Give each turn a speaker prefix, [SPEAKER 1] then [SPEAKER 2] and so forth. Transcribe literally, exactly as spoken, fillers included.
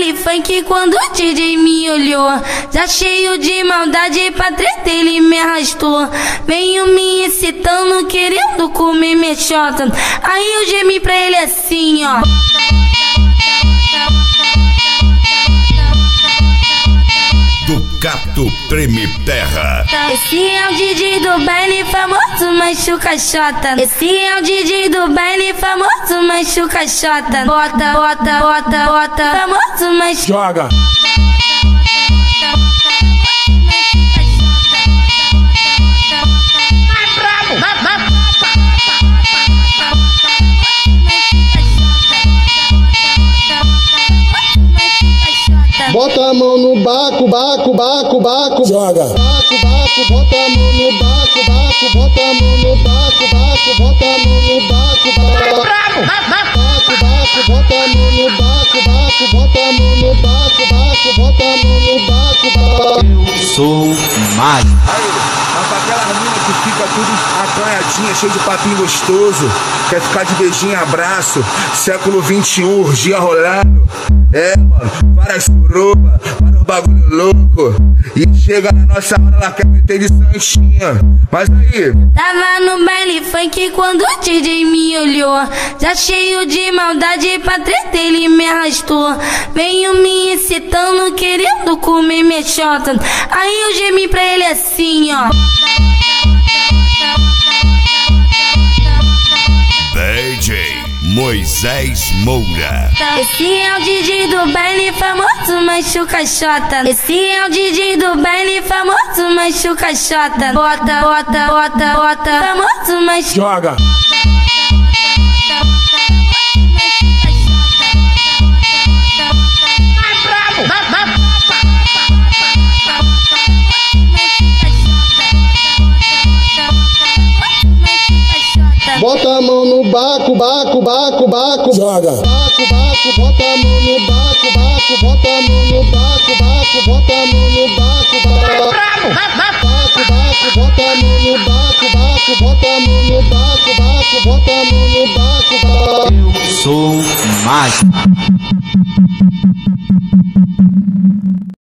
[SPEAKER 1] baile funk quando o D J me olhou, já cheio de maldade pra treta ele me arrastou. Veio me excitando, querendo comer minha xota. Aí eu gemi pra ele assim, ó.
[SPEAKER 2] Ducato treme terra.
[SPEAKER 1] Esse é o D J do baile famoso, machuca xota. Esse é o D J do baile famoso, machuca xota. Bota, bota, bota, bota, famoso, machuca.
[SPEAKER 3] Joga.
[SPEAKER 4] Bota a mão no baco, baco, baco, baco.
[SPEAKER 3] Joga.
[SPEAKER 4] Baco, baco, bota a mão no baco, baco, bota a mão no baco, baco, bota a mão no baco, baco. Baco, baco, bota a mão no baco, baco, bota a mão no baco, baco, bota a mão no baco, baco.
[SPEAKER 5] Eu sou mágico.
[SPEAKER 6] Aí, mas pra aquela mina que fica tudo acanhadinha, cheio de papinho gostoso, quer ficar de beijinho e abraço, século vinte e um, urgia rolando. É, mano, várias suruba, vários bagulho louco. E chega na nossa hora, ela quer meter de santinha. Mas aí,
[SPEAKER 1] tava no baile funk quando o D J me olhou, já cheio de maldade pra treta ele me arrastou. Veio me excitando, querendo comer minha xota. Aí eu gemi pra ele assim, ó.
[SPEAKER 2] D J Moisés Moura.
[SPEAKER 1] Esse é o D J do baile famoso, machuca xota. Esse é o D J do baile famoso, machuca xota. Bota, bota, bota, bota, famoso, machuca.
[SPEAKER 3] Joga.
[SPEAKER 4] Bota a mão no baco, baco, baco, baco.
[SPEAKER 3] Joga.
[SPEAKER 4] Baco, baco, bota a mão no baco, baco, bota a mão no baco, baco, bota a mão no baco, baco. Baco, baco, bota a mão no baco, baco, bota a mão no baco, baco, bota a mão no baco, baco.
[SPEAKER 5] Eu sou mágico.